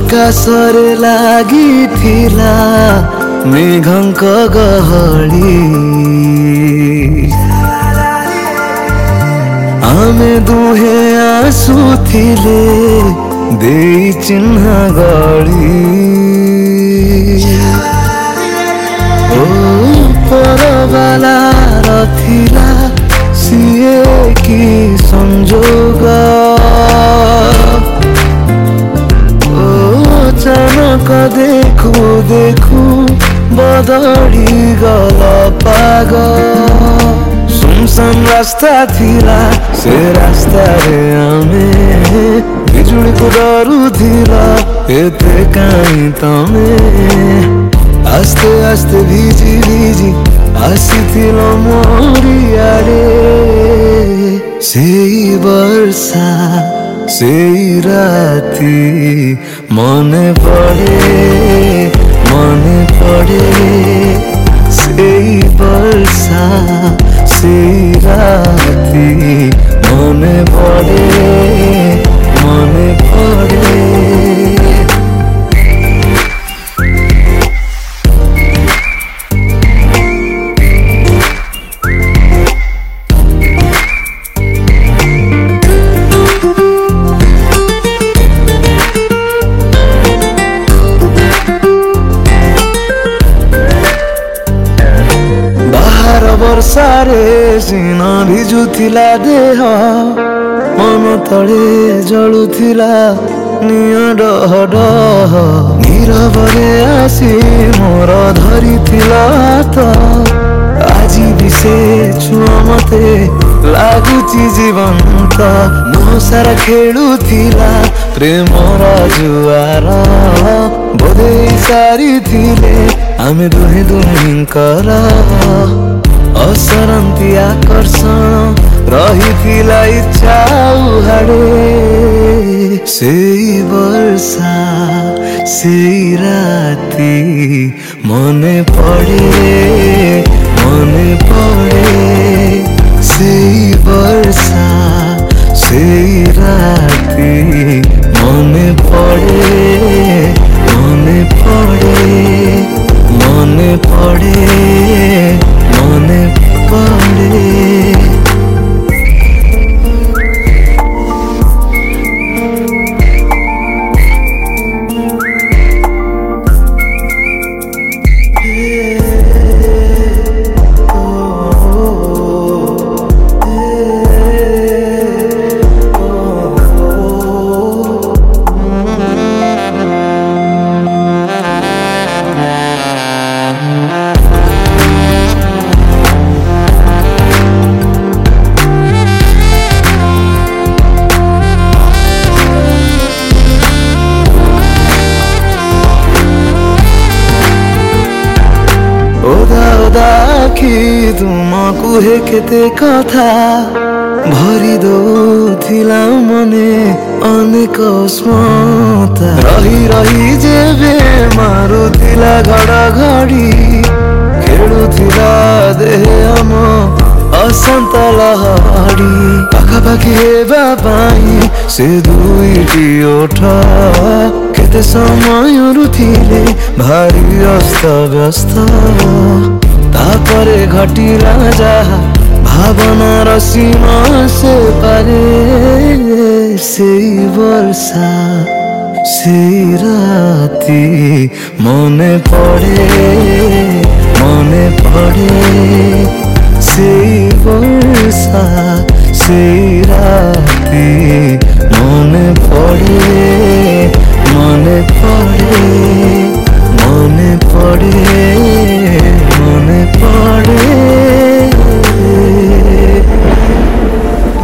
आकाशरे लागिथिला मेघंक गहली आमे दुहे आसुथिले देई चिन्ह गली ओ परवाला रथिला सिए की संजोग अचानक देखू देखू बदली गला पाग सुनसान रास्ता थिला से रास्ता रे आमे बिजुली को डरू थिला एते काई तमे आस्ते आस्ते भिजी भिजी आसीथिल मोरिया रे सेई वर्षा सेई राती मने पड़े सेई वर्षा सेई राती मने पड़े वर्षारे सीना भिजुथिला देह मन तले जलुथिला निया डह डह नीरवरे आसी मोर धरिथिला तो आजी भी से छुआ मते लागुची जीवंत मोह सारा खेलुथिला प्रेमर जुआर बोधे सारी थिले आमे दुहे दुहिंकर असरंती आकर्षण रहिथिला इच्छा उहाड़े सेई वर्षा सेई राती मने पड़े सेई वर्षा सेई राती मने पड़े कि तुमको हे केते कथा भरी दौथिला मने अनेक स्मृति रही रही जेबे मारुथिला घड़घड़ी खेलुथिला देह आम असंत लहड़ी पाखापाखि हेबा पाई से दुईटी ओठ केते समय रुथिले भारी अस्त व्यस्त तापरे घटिला जहा भावनार सीमा से पारे सेई वर्षा सेई राती मने पड़े सेई वर्षा सेई राती मने